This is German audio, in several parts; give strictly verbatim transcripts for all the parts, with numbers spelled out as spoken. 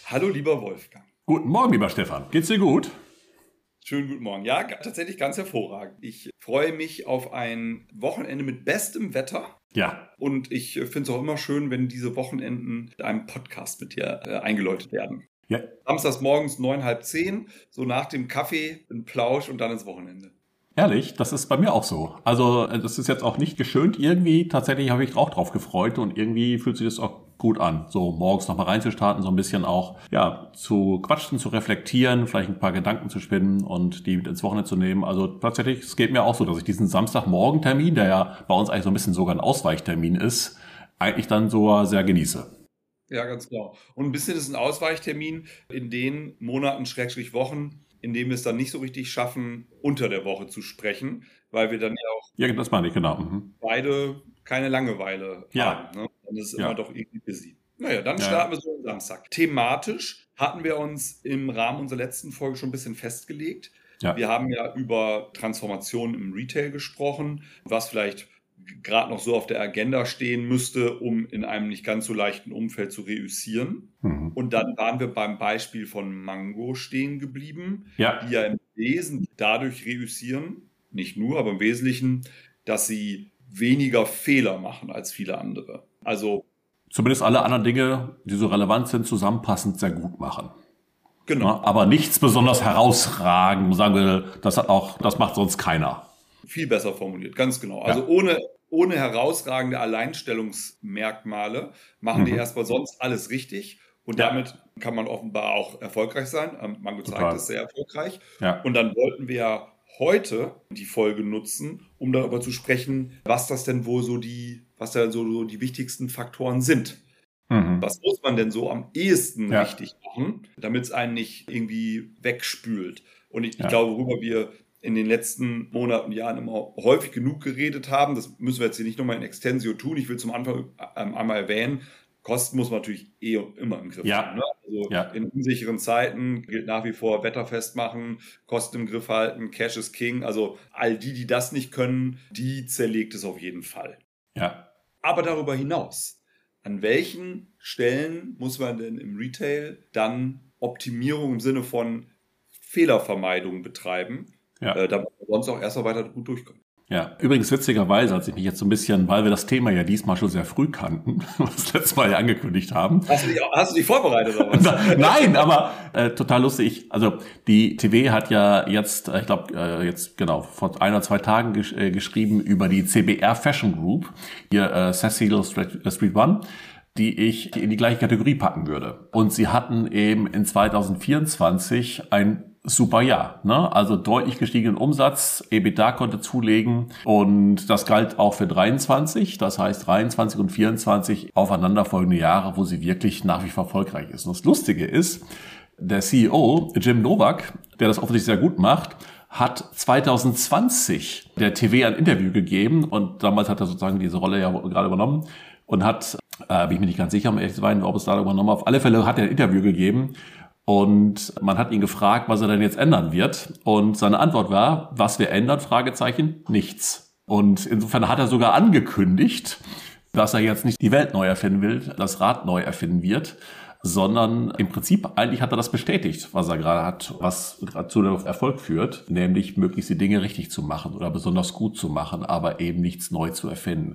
Hallo lieber Wolfgang. Guten Morgen, lieber Stefan. Geht's dir gut? Schönen guten Morgen. Ja, g- tatsächlich ganz hervorragend. Ich freue mich auf ein Wochenende mit bestem Wetter. Ja. Und ich äh, finde es auch immer schön, wenn diese Wochenenden mit einem Podcast mit dir äh, eingeläutet werden. Ja. Samstags morgens neun, halb zehn, so nach dem Kaffee, ein Plausch und dann ins Wochenende. Ehrlich, das ist bei mir auch so. Also das ist jetzt auch nicht geschönt irgendwie. Tatsächlich habe ich auch drauf gefreut und irgendwie fühlt sich das auch gut an, so morgens nochmal reinzustarten, so ein bisschen auch ja zu quatschen, zu reflektieren, vielleicht ein paar Gedanken zu spinnen und die mit ins Wochenende zu nehmen. Also tatsächlich, es geht mir auch so, dass ich diesen Samstagmorgen-Termin, der ja bei uns eigentlich so ein bisschen sogar ein Ausweichtermin ist, eigentlich dann so sehr genieße. Ja, ganz genau. Und ein bisschen ist ein Ausweichtermin in den Monaten, Schrägstrich Wochen, in denen wir es dann nicht so richtig schaffen, unter der Woche zu sprechen, weil wir dann ja auch Ja, das meine ich, genau. Mhm. beide keine Langeweile Ja. haben. Ne? Dann ist es Ja. immer doch irgendwie busy. Naja, dann Ja. starten wir so am Samstag. Thematisch hatten wir uns im Rahmen unserer letzten Folge schon ein bisschen festgelegt. Ja. Wir haben ja über Transformation im Retail gesprochen, was vielleicht gerade noch so auf der Agenda stehen müsste, um in einem nicht ganz so leichten Umfeld zu reüssieren. Mhm. Und dann waren wir beim Beispiel von Mango stehen geblieben, Ja. die ja im Wesentlichen dadurch reüssieren, nicht nur, aber im Wesentlichen, dass sie weniger Fehler machen als viele andere. Also Zumindest alle anderen Dinge, die so relevant sind, zusammenpassend sehr gut machen. genau. Ja, aber nichts besonders herausragend, sagen wir, das hat auch, das macht sonst keiner. Viel besser formuliert, ganz genau. Also Ja. ohne, ohne herausragende Alleinstellungsmerkmale machen die Mhm. erstmal sonst alles richtig. Und Ja. damit kann man offenbar auch erfolgreich sein. Ähm, Mango zeigt Total. es sehr erfolgreich. Ja. Und dann wollten wir ja heute die Folge nutzen, um darüber zu sprechen, was das denn wohl so die, was da so, so die wichtigsten Faktoren sind. Mhm. Was muss man denn so am ehesten Ja. richtig machen, damit es einen nicht irgendwie wegspült? Und ich, ich Ja. glaube, worüber wir in den letzten Monaten, Jahren immer häufig genug geredet haben, das müssen wir jetzt hier nicht nochmal in Extensio tun. Ich will zum Anfang ähm, einmal erwähnen, Kosten muss man natürlich eh und immer im Griff Ja. haben. Ne? Also Ja. in unsicheren Zeiten gilt nach wie vor wetterfest machen, Kosten im Griff halten, Cash is King. Also all die, die das nicht können, die zerlegt es auf jeden Fall. Ja. Aber darüber hinaus, an welchen Stellen muss man denn im Retail dann Optimierung im Sinne von Fehlervermeidung betreiben, Ja. äh, damit wir sonst auch erstmal weiter gut durchkommen? Ja, übrigens witzigerweise, als ich mich jetzt so ein bisschen, weil wir das Thema ja diesmal schon sehr früh kannten, was letztes Mal ja angekündigt haben. Hast du dich, hast du dich vorbereitet oder was? Nein, aber äh, total lustig. Also die T W hat ja jetzt, äh, ich glaube äh, jetzt genau vor ein oder zwei Tagen gesch äh, geschrieben über die C B R Fashion Group, hier äh, Cecil Street, äh, Street One, die ich in die gleiche Kategorie packen würde. Und sie hatten eben in zwanzig vierundzwanzig ein super Jahr, ne? Also deutlich gestiegenen Umsatz, EBITDA konnte zulegen und das galt auch für dreiundzwanzig, das heißt dreiundzwanzig und vierundzwanzig aufeinanderfolgende Jahre, wo sie wirklich nach wie vor erfolgreich ist. Und das Lustige ist, der C E O, Jim Novak, der das offensichtlich sehr gut macht, hat zwanzig zwanzig der T V ein Interview gegeben und damals hat er sozusagen diese Rolle ja gerade übernommen und hat, äh, bin ich mir nicht ganz sicher, um ehrlich zu sein, ob es da übernommen hat. Auf alle Fälle hat er ein Interview gegeben. Und man hat ihn gefragt, was er denn jetzt ändern wird. Und seine Antwort war, was wir ändern? Fragezeichen, nichts. Und insofern hat er sogar angekündigt, dass er jetzt nicht die Welt neu erfinden will, das Rad neu erfinden wird, sondern im Prinzip eigentlich hat er das bestätigt, was er gerade hat, was gerade zu Erfolg führt, nämlich möglichst die Dinge richtig zu machen oder besonders gut zu machen, aber eben nichts neu zu erfinden.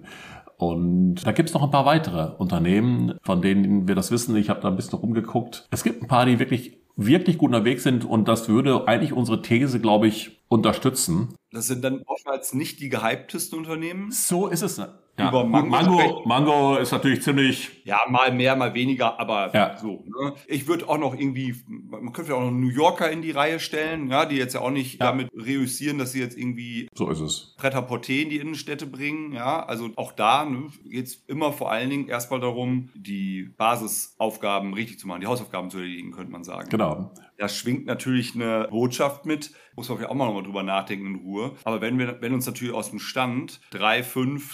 Und da gibt es noch ein paar weitere Unternehmen, von denen wir das wissen. Ich habe da ein bisschen rumgeguckt. Es gibt ein paar, die wirklich, wirklich gut unterwegs sind und das würde eigentlich unsere These, glaube ich, unterstützen. Das sind dann oftmals nicht die gehyptesten Unternehmen. So ist es. Ja. Über Mango Mango, sprechen. Mango ist natürlich ziemlich... Ja, mal mehr, mal weniger, aber Ja. so. Ne? Ich würde auch noch irgendwie, man könnte auch noch New Yorker in die Reihe stellen, ja, die jetzt ja auch nicht Ja. damit reüssieren, dass sie jetzt irgendwie So ist es. Pret-à-Porter in die Innenstädte bringen. Ja, also auch da ne, geht es immer vor allen Dingen erstmal darum, die Basisaufgaben richtig zu machen, die Hausaufgaben zu erledigen, könnte man sagen. Genau. Da schwingt natürlich eine Botschaft mit, muss man vielleicht auch mal noch mal drüber nachdenken in Ruhe. Aber wenn wir, wenn uns natürlich aus dem Stand drei, fünf, zehn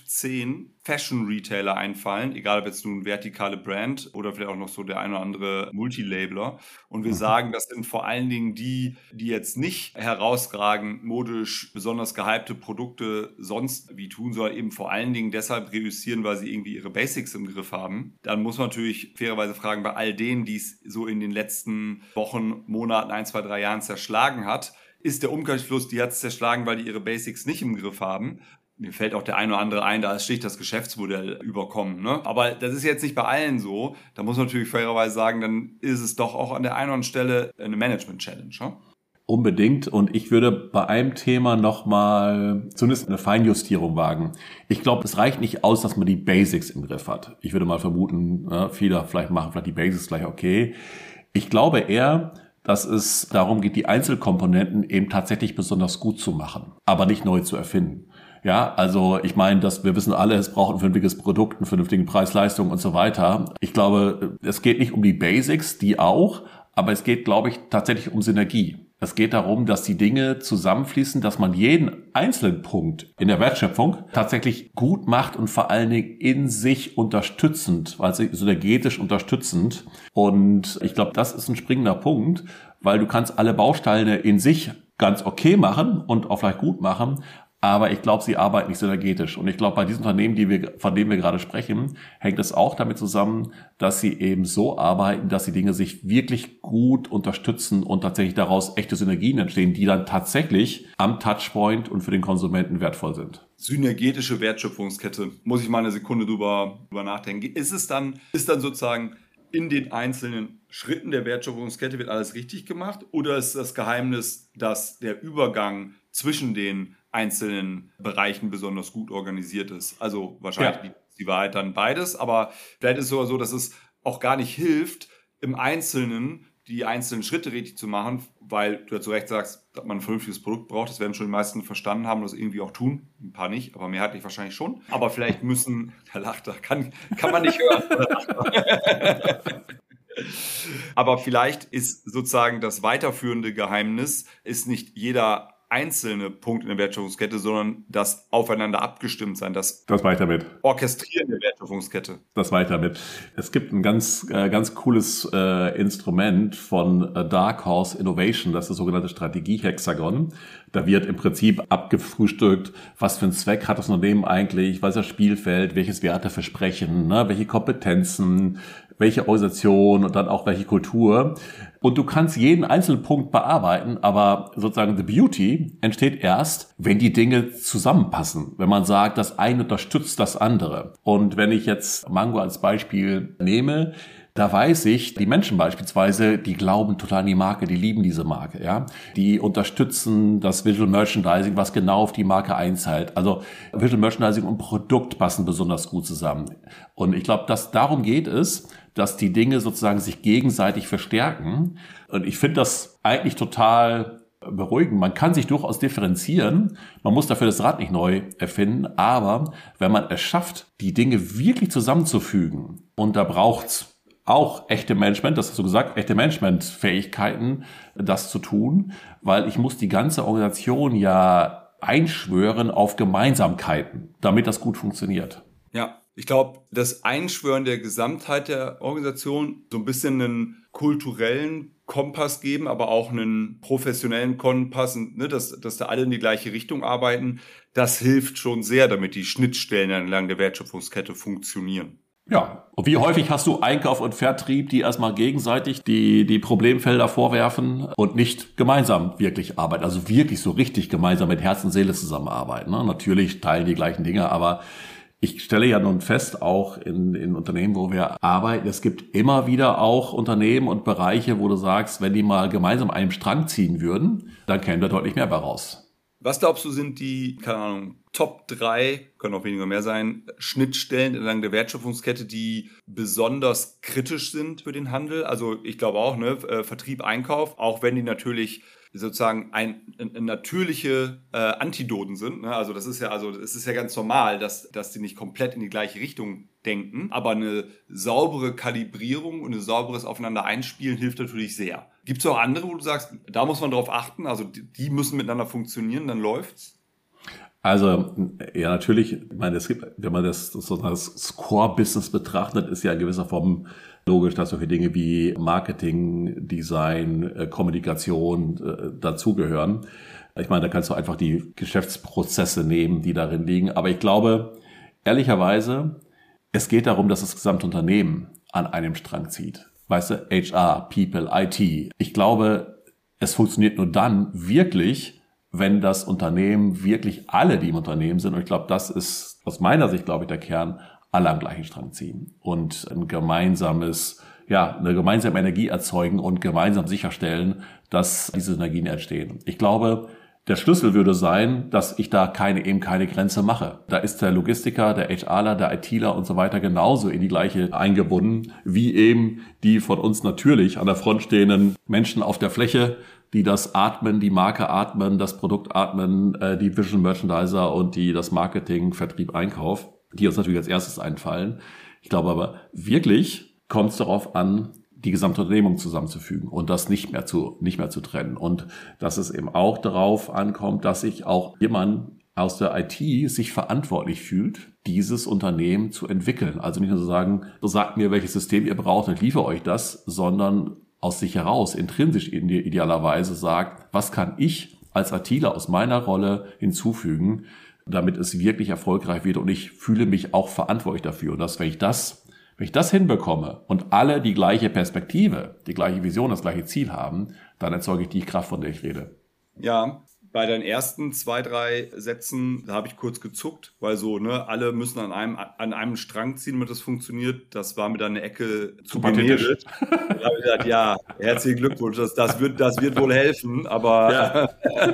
zehn Fashion-Retailer einfallen, egal ob jetzt nun vertikale Brand oder vielleicht auch noch so der ein oder andere Multilabeler. Und wir sagen, das sind vor allen Dingen die, die jetzt nicht herausragend modisch besonders gehypte Produkte sonst wie tun, sondern eben vor allen Dingen deshalb reüssieren, weil sie irgendwie ihre Basics im Griff haben. Dann muss man natürlich fairerweise fragen, bei all denen, die es so in den letzten Wochen, Monaten, ein, zwei, drei Jahren zerschlagen hat, ist der Umkehrschluss, die hat es zerschlagen, weil die ihre Basics nicht im Griff haben. Mir fällt auch der eine oder andere ein, da ist schlicht das Geschäftsmodell überkommen. Ne? Aber das ist jetzt nicht bei allen so. Da muss man natürlich fairerweise sagen, dann ist es doch auch an der einen oder anderen Stelle eine Management-Challenge. Ne? Unbedingt. Und ich würde bei einem Thema nochmal zumindest eine Feinjustierung wagen. Ich glaube, es reicht nicht aus, dass man die Basics im Griff hat. Ich würde mal vermuten, viele vielleicht machen vielleicht die Basics gleich okay. Ich glaube eher, dass es darum geht, die Einzelkomponenten eben tatsächlich besonders gut zu machen, aber nicht neu zu erfinden. Ja, also ich meine, dass wir wissen alle, es braucht ein vernünftiges Produkt, einen vernünftigen Preis-Leistung und so weiter. Ich glaube, es geht nicht um die Basics, die auch, aber es geht, glaube ich, tatsächlich um Synergie. Es geht darum, dass die Dinge zusammenfließen, dass man jeden einzelnen Punkt in der Wertschöpfung tatsächlich gut macht und vor allen Dingen in sich unterstützend, also synergetisch unterstützend. Und ich glaube, das ist ein springender Punkt, weil du kannst alle Bausteine in sich ganz okay machen und auch vielleicht gut machen, aber ich glaube, sie arbeiten nicht synergetisch. Und ich glaube, bei diesen Unternehmen, die wir, von denen wir gerade sprechen, hängt es auch damit zusammen, dass sie eben so arbeiten, dass die Dinge sich wirklich gut unterstützen und tatsächlich daraus echte Synergien entstehen, die dann tatsächlich am Touchpoint und für den Konsumenten wertvoll sind. Synergetische Wertschöpfungskette. Muss ich mal eine Sekunde drüber, drüber nachdenken. Ist es dann, ist dann sozusagen in den einzelnen Schritten der Wertschöpfungskette wird alles richtig gemacht? Oder ist das Geheimnis, dass der Übergang zwischen den einzelnen Bereichen besonders gut organisiert ist? Also wahrscheinlich ja. Die Wahrheit dann beides, aber vielleicht ist es sogar so, dass es auch gar nicht hilft, im Einzelnen die einzelnen Schritte richtig zu machen, weil du ja zu Recht sagst, dass man ein vernünftiges Produkt braucht. Das werden schon die meisten verstanden haben und das irgendwie auch tun. Ein paar nicht, aber mehrheitlich wahrscheinlich schon. Aber vielleicht müssen, der lacht, da kann, kann man nicht hören. Aber vielleicht ist sozusagen das weiterführende Geheimnis, ist nicht jeder einzelne Punkt in der Wertschöpfungskette, sondern das aufeinander abgestimmt sein, das, das weiter mit. Orchestrieren der Wertschöpfungskette. Das weiter mit. Es gibt ein ganz, äh, ganz cooles äh, Instrument von äh, Dark Horse Innovation, das ist das sogenannte Strategie-Hexagon. Da wird im Prinzip abgefrühstückt, was für einen Zweck hat das Unternehmen eigentlich, was ist das Spielfeld, welches Werteversprechen, ne, welche Kompetenzen, welche Organisation und dann auch welche Kultur. Und du kannst jeden einzelnen Punkt bearbeiten, aber sozusagen the beauty entsteht erst, wenn die Dinge zusammenpassen. Wenn man sagt, das eine unterstützt das andere. Und wenn ich jetzt Mango als Beispiel nehme, da weiß ich, die Menschen beispielsweise, die glauben total an die Marke, die lieben diese Marke, ja. Die unterstützen das Visual Merchandising, was genau auf die Marke einzahlt. Also Visual Merchandising und Produkt passen besonders gut zusammen. Und ich glaube, dass darum geht es, dass die Dinge sozusagen sich gegenseitig verstärken. Und ich finde das eigentlich total beruhigend. Man kann sich durchaus differenzieren. Man muss dafür das Rad nicht neu erfinden. Aber wenn man es schafft, die Dinge wirklich zusammenzufügen, und da braucht's auch echte Management, das hast du gesagt, echte Managementfähigkeiten, das zu tun, weil ich muss die ganze Organisation ja einschwören auf Gemeinsamkeiten, damit das gut funktioniert. Ja, ich glaube, das Einschwören der Gesamtheit der Organisation, so ein bisschen einen kulturellen Kompass geben, aber auch einen professionellen Kompass, ne, dass, dass da alle in die gleiche Richtung arbeiten, das hilft schon sehr, damit die Schnittstellen entlang der Wertschöpfungskette funktionieren. Ja, und wie häufig hast du Einkauf und Vertrieb, die erstmal gegenseitig die, die Problemfelder vorwerfen und nicht gemeinsam wirklich arbeiten, also wirklich so richtig gemeinsam mit Herz und Seele zusammenarbeiten. Ne? Natürlich teilen die gleichen Dinge, aber ich stelle ja nun fest, auch in, in Unternehmen, wo wir arbeiten, es gibt immer wieder auch Unternehmen und Bereiche, wo du sagst, wenn die mal gemeinsam einen Strang ziehen würden, dann käme da deutlich mehr bei raus. Was glaubst du, sind die, keine Ahnung, Top drei, können auch weniger mehr sein, Schnittstellen entlang der Wertschöpfungskette, die besonders kritisch sind für den Handel? Also ich glaube auch, ne, Vertrieb, Einkauf, auch wenn die natürlich sozusagen ein, ein natürliche äh, Antidoten sind. Ne? Also das ist ja, also es ist ja ganz normal, dass, dass die nicht komplett in die gleiche Richtung denken. Aber eine saubere Kalibrierung und ein sauberes Aufeinander einspielen hilft natürlich sehr. Gibt es auch andere, wo du sagst, da muss man drauf achten, also die, die müssen miteinander funktionieren, dann läuft's? Also, ja, natürlich, ich meine, es gibt, wenn man das sozusagen das Core-Business betrachtet, ist ja in gewisser Form logisch, dass solche Dinge wie Marketing, Design, Kommunikation äh, dazugehören. Ich meine, da kannst du einfach die Geschäftsprozesse nehmen, die darin liegen. Aber ich glaube, ehrlicherweise, es geht darum, dass das gesamte Unternehmen an einem Strang zieht. Weißt du, H R, People, I T. Ich glaube, es funktioniert nur dann wirklich, wenn das Unternehmen wirklich alle, die im Unternehmen sind, und ich glaube, das ist aus meiner Sicht, glaube ich, der Kern, alle am gleichen Strang ziehen und ein gemeinsames, ja, eine gemeinsame Energie erzeugen und gemeinsam sicherstellen, dass diese Synergien entstehen. Ich glaube, der Schlüssel würde sein, dass ich da keine, eben keine Grenze mache. Da ist der Logistiker, der HRler, der ITler und so weiter genauso in die gleiche eingebunden, wie eben die von uns natürlich an der Front stehenden Menschen auf der Fläche, die das atmen, die Marke atmen, das Produkt atmen, die Vision Merchandiser und die das Marketing, Vertrieb, Einkauf, die uns natürlich als erstes einfallen. Ich glaube aber wirklich kommt es darauf an, die gesamte Unternehmung zusammenzufügen und das nicht mehr zu, nicht mehr zu trennen. Und dass es eben auch darauf ankommt, dass sich auch jemand aus der I T sich verantwortlich fühlt, dieses Unternehmen zu entwickeln. Also nicht nur zu sagen, so sagt mir, welches System ihr braucht und ich liefere euch das, sondern aus sich heraus, intrinsisch idealerweise sagt, was kann ich als ITler aus meiner Rolle hinzufügen, damit es wirklich erfolgreich wird und ich fühle mich auch verantwortlich dafür. Und dass, wenn ich das, wenn ich das hinbekomme und alle die gleiche Perspektive, die gleiche Vision, das gleiche Ziel haben, dann erzeuge ich die Kraft, von der ich rede. Ja, bei deinen ersten zwei, drei Sätzen, da habe ich kurz gezuckt, weil so, ne, alle müssen an einem, an einem Strang ziehen, damit das funktioniert. Das war mir dann eine Ecke zu generisch. Da habe ich gesagt, ja, herzlichen Glückwunsch, das, das, wird, das wird wohl helfen, aber ja.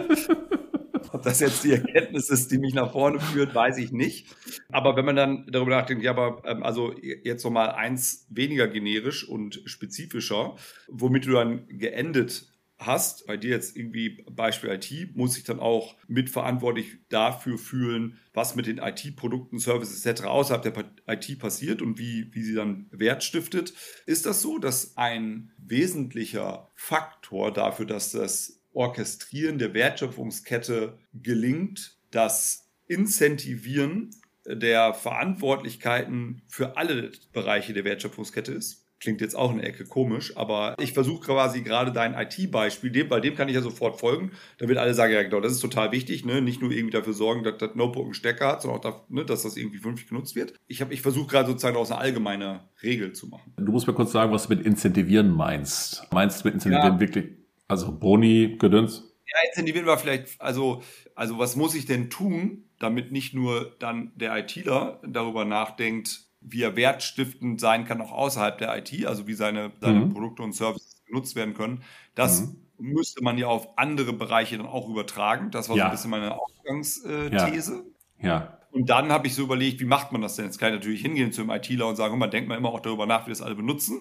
Ob das jetzt die Erkenntnis ist, die mich nach vorne führt, weiß ich nicht. Aber wenn man dann darüber nachdenkt, ja, aber ähm, also jetzt nochmal eins weniger generisch und spezifischer, womit du dann geendet hast, bei dir jetzt irgendwie Beispiel I T, muss ich dann auch mitverantwortlich dafür fühlen, was mit den I T-Produkten, Services et cetera außerhalb der I T passiert und wie, wie sie dann Wert stiftet. Ist das so, dass ein wesentlicher Faktor dafür, dass das Orchestrieren der Wertschöpfungskette gelingt, das Incentivieren der Verantwortlichkeiten für alle Bereiche der Wertschöpfungskette ist? Klingt jetzt auch eine Ecke komisch, aber ich versuche quasi gerade dein I T-Beispiel, dem, bei dem kann ich ja sofort folgen. Da wird alle sagen, ja genau, das ist total wichtig, ne? Nicht nur irgendwie dafür sorgen, dass das Notebook einen Stecker hat, sondern auch, dafür, ne, dass das irgendwie vernünftig genutzt wird. Ich, hab, ich versuche gerade sozusagen daraus eine allgemeine Regel zu machen. Du musst mir kurz sagen, was du mit Incentivieren meinst. Meinst du mit Incentivieren ja. wirklich, also Boni, Gedöns? Ja, Incentivieren war vielleicht, also, also was muss ich denn tun, damit nicht nur dann der ITler darüber nachdenkt, wie er wertstiftend sein kann, auch außerhalb der I T, also wie seine, seine mhm. Produkte und Services genutzt werden können. Das mhm. müsste man ja auf andere Bereiche dann auch übertragen. Das war ja. so ein bisschen meine Ausgangsthese. Ja. ja. Und dann habe ich so überlegt, wie macht man das denn? Jetzt kann ich natürlich hingehen zu einem ITler und sagen, man denkt mal immer auch darüber nach, wie das alle benutzen.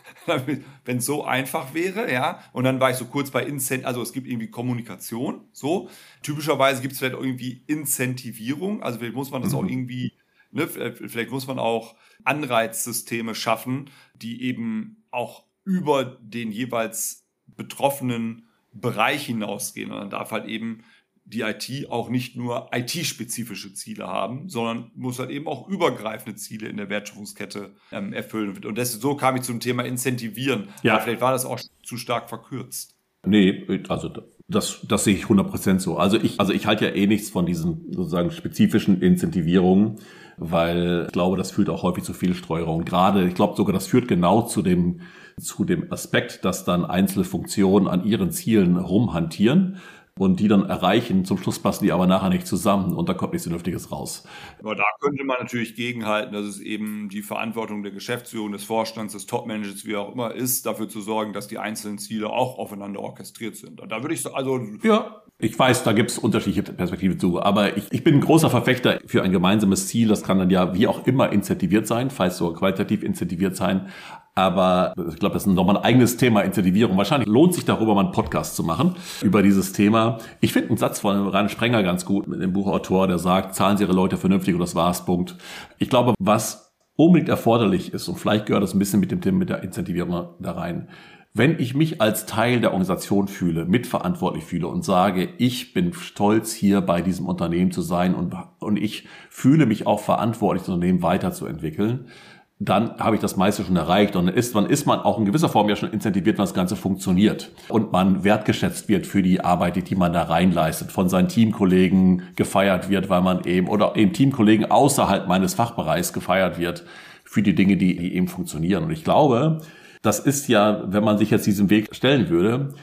Wenn es so einfach wäre, ja. Und dann war ich so kurz bei Incent, also es gibt irgendwie Kommunikation, so. Typischerweise gibt es vielleicht irgendwie Incentivierung, also vielleicht muss man das mhm. auch irgendwie Ne, vielleicht muss man auch Anreizsysteme schaffen, die eben auch über den jeweils betroffenen Bereich hinausgehen. Und dann darf halt eben die I T auch nicht nur I T-spezifische Ziele haben, sondern muss halt eben auch übergreifende Ziele in der Wertschöpfungskette ähm, erfüllen. Und das, so kam ich zum Thema Incentivieren. Ja. Aber vielleicht war das auch zu stark verkürzt. Nee, also das, das sehe ich hundert Prozent so. Also ich, also ich halte ja eh nichts von diesen sozusagen spezifischen Incentivierungen, weil ich glaube, das führt auch häufig zu Fehlsteuerung. Gerade, ich glaube sogar, das führt genau zu dem, zu dem Aspekt, dass dann einzelne Funktionen an ihren Zielen rumhantieren und die dann erreichen. Zum Schluss passen die aber nachher nicht zusammen und da kommt nichts Vernünftiges raus. Aber da könnte man natürlich gegenhalten, dass es eben die Verantwortung der Geschäftsführung, des Vorstands, des Topmanagers, wie auch immer ist, dafür zu sorgen, dass die einzelnen Ziele auch aufeinander orchestriert sind. Und da würde ich so, also... Ja. Ich weiß, da gibt es unterschiedliche Perspektiven zu, aber ich, ich bin ein großer Verfechter für ein gemeinsames Ziel. Das kann dann ja wie auch immer incentiviert sein, falls sogar qualitativ incentiviert sein. Aber ich glaube, das ist nochmal ein eigenes Thema, Incentivierung. Wahrscheinlich lohnt sich darüber mal einen Podcast zu machen, über dieses Thema. Ich finde einen Satz von Rainer Sprenger ganz gut, mit dem Buchautor, der sagt, zahlen Sie Ihre Leute vernünftig und das war's, Punkt. Ich glaube, was unbedingt erforderlich ist, und vielleicht gehört das ein bisschen mit dem Thema mit der Incentivierung da rein, Wenn ich mich als Teil der Organisation fühle, mitverantwortlich fühle und sage, ich bin stolz, hier bei diesem Unternehmen zu sein und, und ich fühle mich auch verantwortlich, das Unternehmen weiterzuentwickeln, dann habe ich das meiste schon erreicht. Und dann ist, dann ist man auch in gewisser Form ja schon incentiviert, wenn das Ganze funktioniert. Und man wertgeschätzt wird für die Arbeit, die man da reinleistet, von seinen Teamkollegen gefeiert wird, weil man eben, oder eben Teamkollegen außerhalb meines Fachbereichs gefeiert wird für die Dinge, die, die eben funktionieren. Und ich glaube, das ist ja, wenn man sich jetzt diesem Weg stellen würde,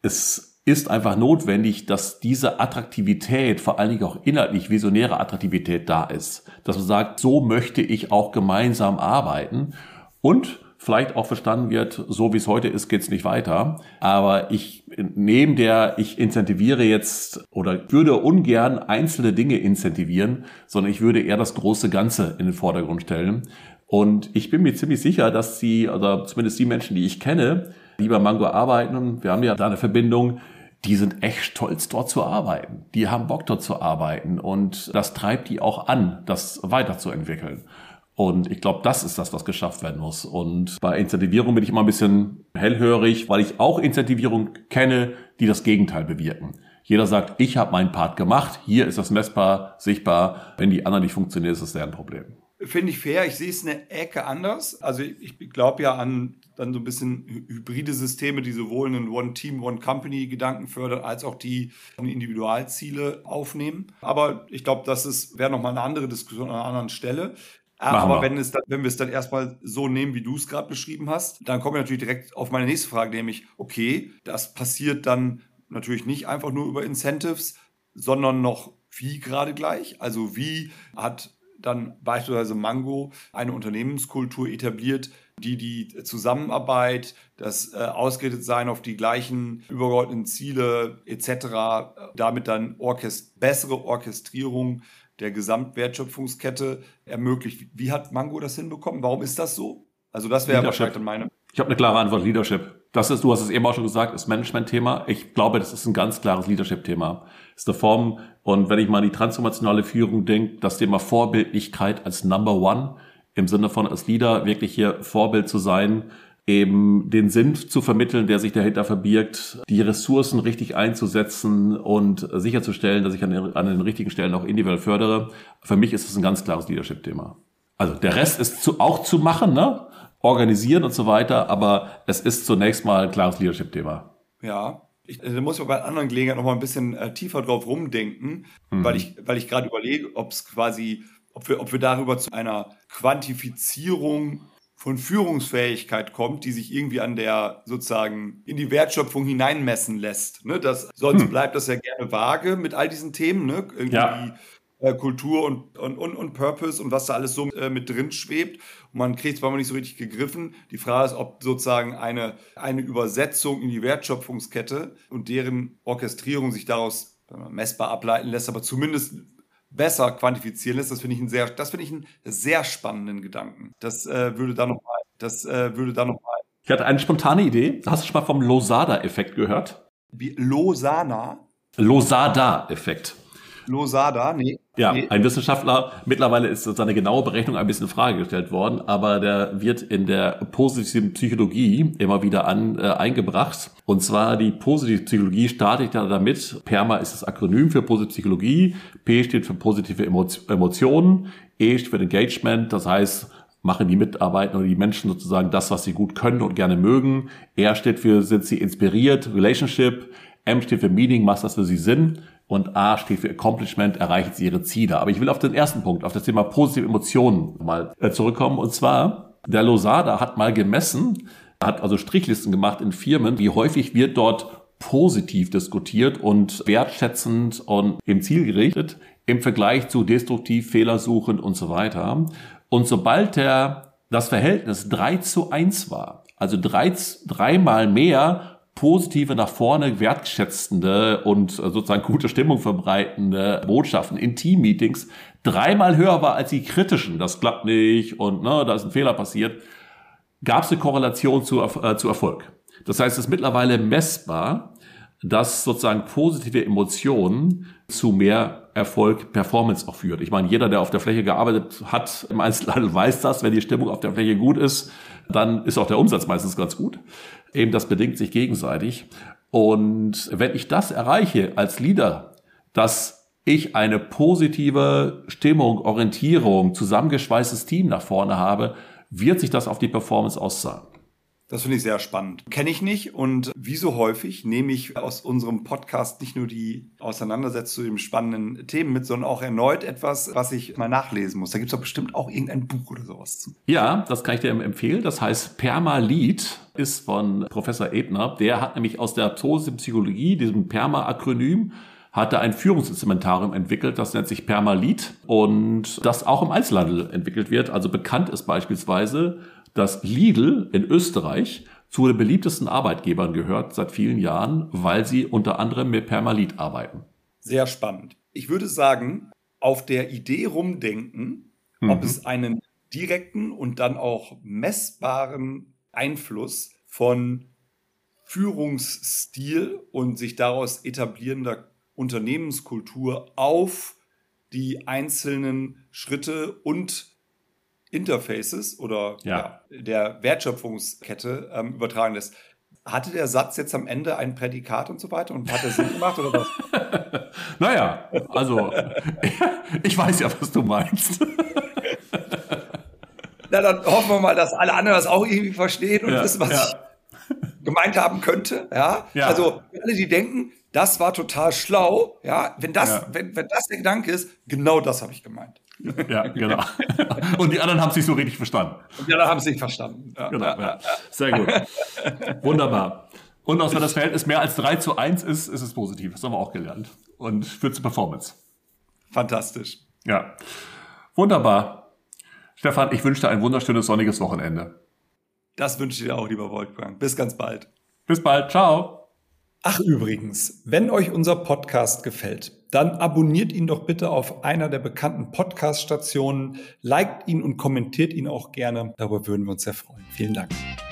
es ist einfach notwendig, dass diese Attraktivität, vor allen Dingen auch inhaltlich visionäre Attraktivität da ist. Dass man sagt, so möchte ich auch gemeinsam arbeiten und vielleicht auch verstanden wird, so wie es heute ist, geht's nicht weiter. Aber ich neben der, ich incentiviere jetzt oder würde ungern einzelne Dinge incentivieren, sondern ich würde eher das große Ganze in den Vordergrund stellen. Und ich bin mir ziemlich sicher, dass sie, oder zumindest die Menschen, die ich kenne, die bei Mango arbeiten, und wir haben ja da eine Verbindung, die sind echt stolz, dort zu arbeiten. Die haben Bock, dort zu arbeiten. Und das treibt die auch an, das weiterzuentwickeln. Und ich glaube, das ist das, was geschafft werden muss. Und bei Incentivierung bin ich immer ein bisschen hellhörig, weil ich auch Incentivierung kenne, die das Gegenteil bewirken. Jeder sagt, ich habe meinen Part gemacht, hier ist das messbar, sichtbar. Wenn die anderen nicht funktionieren, ist das deren Problem. Finde ich fair. Ich sehe es eine Ecke anders. Also ich, ich glaube ja an dann so ein bisschen hybride Systeme, die sowohl einen One-Team, One-Company-Gedanken fördern, als auch die Individualziele aufnehmen. Aber ich glaube, das ist wäre nochmal eine andere Diskussion an einer anderen Stelle. Machen Aber wenn, es dann, wenn wir es dann erstmal so nehmen, wie du es gerade beschrieben hast, dann kommen wir natürlich direkt auf meine nächste Frage, nämlich, okay, das passiert dann natürlich nicht einfach nur über Incentives, sondern noch wie gerade gleich. Also wie hat dann beispielsweise Mango eine Unternehmenskultur etabliert, die die Zusammenarbeit, das äh, Ausgerichtetsein auf die gleichen übergeordneten Ziele et cetera, damit dann Orchest- bessere Orchestrierung der Gesamtwertschöpfungskette ermöglicht. Wie hat Mango das hinbekommen? Warum ist das so? Also das wäre wahrscheinlich dann meine... Ich habe eine klare Antwort, Leadership. Das ist, du hast es eben auch schon gesagt, ist Management-Thema. Ich glaube, das ist ein ganz klares Leadership-Thema. Das ist eine Form, und wenn ich mal an die transformationale Führung denke, das Thema Vorbildlichkeit als Number One, im Sinne von als Leader wirklich hier Vorbild zu sein, eben den Sinn zu vermitteln, der sich dahinter verbirgt, die Ressourcen richtig einzusetzen und sicherzustellen, dass ich an den, an den richtigen Stellen auch individuell fördere. Für mich ist es ein ganz klares Leadership-Thema. Also der Rest ist zu, auch zu machen, ne? Organisieren und so weiter, aber es ist zunächst mal ein klares Leadership-Thema. Ja, ich, da muss ich bei anderen Gelegenheiten noch mal ein bisschen äh, tiefer drauf rumdenken, mhm. weil ich, weil ich gerade überlege, ob es quasi, ob wir, ob wir darüber zu einer Quantifizierung von Führungsfähigkeit kommt, die sich irgendwie an der sozusagen in die Wertschöpfung hineinmessen lässt. Ne? Das, sonst hm. bleibt das ja gerne vage mit all diesen Themen, ne? Irgendwie ja. äh, Kultur und, und, und, und Purpose und was da alles so äh, mit drin schwebt. Und man kriegt es zwar nicht so richtig gegriffen. Die Frage ist, ob sozusagen eine, eine Übersetzung in die Wertschöpfungskette und deren Orchestrierung sich daraus messbar ableiten lässt, aber zumindest besser quantifizieren lässt. Das finde ich einen sehr, das finde ich einen sehr spannenden Gedanken. Das äh, würde da noch mal, das äh, würde da noch mal. Ich hatte eine spontane Idee. Hast du schon mal vom Losada-Effekt gehört? Wie Losana? Losada-Effekt. Losada, nee. Ja, nee. Ein Wissenschaftler, mittlerweile ist seine genaue Berechnung ein bisschen in Frage gestellt worden, aber der wird in der positiven Psychologie immer wieder an, äh, eingebracht. Und zwar die positive Psychologie startet ja damit, PERMA ist das Akronym für positive Psychologie, P steht für positive Emotionen, E steht für Engagement, das heißt, machen die Mitarbeiter oder die Menschen sozusagen das, was sie gut können und gerne mögen. R steht für, sind sie inspiriert, Relationship, M steht für Meaning, macht das für sie Sinn. Und A steht für Accomplishment, erreichen sie ihre Ziele. Aber ich will auf den ersten Punkt, auf das Thema positive Emotionen mal zurückkommen. Und zwar, der Losada hat mal gemessen, hat also Strichlisten gemacht in Firmen, wie häufig wird dort positiv diskutiert und wertschätzend und im Ziel gerichtet im Vergleich zu destruktiv, fehlersuchend und so weiter. Und sobald der, das Verhältnis drei zu eins war, also drei, dreimal mehr positive, nach vorne wertschätzende und sozusagen gute Stimmung verbreitende Botschaften in Team-Meetings dreimal höher war als die kritischen, das klappt nicht und ne, da ist ein Fehler passiert, gab es eine Korrelation zu, äh, zu Erfolg. Das heißt, es ist mittlerweile messbar, dass sozusagen positive Emotionen zu mehr Erfolg Performance auch führt. Ich meine, jeder, der auf der Fläche gearbeitet hat im Einzelhandel, weiß das. Wenn die Stimmung auf der Fläche gut ist, dann ist auch der Umsatz meistens ganz gut. Eben das bedingt sich gegenseitig. Und wenn ich das erreiche als Leader, dass ich eine positive Stimmung, Orientierung, zusammengeschweißtes Team nach vorne habe, wird sich das auf die Performance auszahlen. Das finde ich sehr spannend. Kenne ich nicht und wie so häufig nehme ich aus unserem Podcast nicht nur die Auseinandersetzung zu den spannenden Themen mit, sondern auch erneut etwas, was ich mal nachlesen muss. Da gibt es doch bestimmt auch irgendein Buch oder sowas zu. Ja, das kann ich dir empfehlen. Das heißt PermaLead, ist von Professor Ebner. Der hat nämlich aus der positiven Psychologie, diesem PERMA-Akronym, hat er ein Führungsinstrumentarium entwickelt, das nennt sich PermaLead und das auch im Einzelhandel entwickelt wird. Also bekannt ist beispielsweise, dass Lidl in Österreich zu den beliebtesten Arbeitgebern gehört seit vielen Jahren, weil sie unter anderem mit PermaLead arbeiten. Sehr spannend. Ich würde sagen, auf der Idee rumdenken, mhm. ob es einen direkten und dann auch messbaren Einfluss von Führungsstil und sich daraus etablierender Unternehmenskultur auf die einzelnen Schritte und Interfaces oder ja. Ja, der Wertschöpfungskette ähm, übertragen lässt. Hatte der Satz jetzt am Ende ein Prädikat und so weiter und hat er Sinn gemacht oder was? Naja, also ich weiß ja, was du meinst. Na, dann hoffen wir mal, dass alle anderen das auch irgendwie verstehen und ja, wissen, was ja. ich gemeint haben könnte. Ja? Ja. Also alle, die denken, das war total schlau, ja, wenn das, ja. wenn, wenn das der Gedanke ist, genau das habe ich gemeint. Ja, genau. Und die anderen haben es nicht so richtig verstanden. Und die anderen haben es nicht verstanden. Ja. Genau, ja. Sehr gut. Wunderbar. Und auch wenn das Verhältnis mehr als drei zu eins ist, ist es positiv. Das haben wir auch gelernt. Und führt zur Performance. Fantastisch. Ja. Wunderbar. Stefan, ich wünsche dir ein wunderschönes sonniges Wochenende. Das wünsche ich dir auch, lieber Wolfgang. Bis ganz bald. Bis bald. Ciao. Ach übrigens, wenn euch unser Podcast gefällt, dann abonniert ihn doch bitte auf einer der bekannten Podcast-Stationen, liked ihn und kommentiert ihn auch gerne. Darüber würden wir uns sehr freuen. Vielen Dank.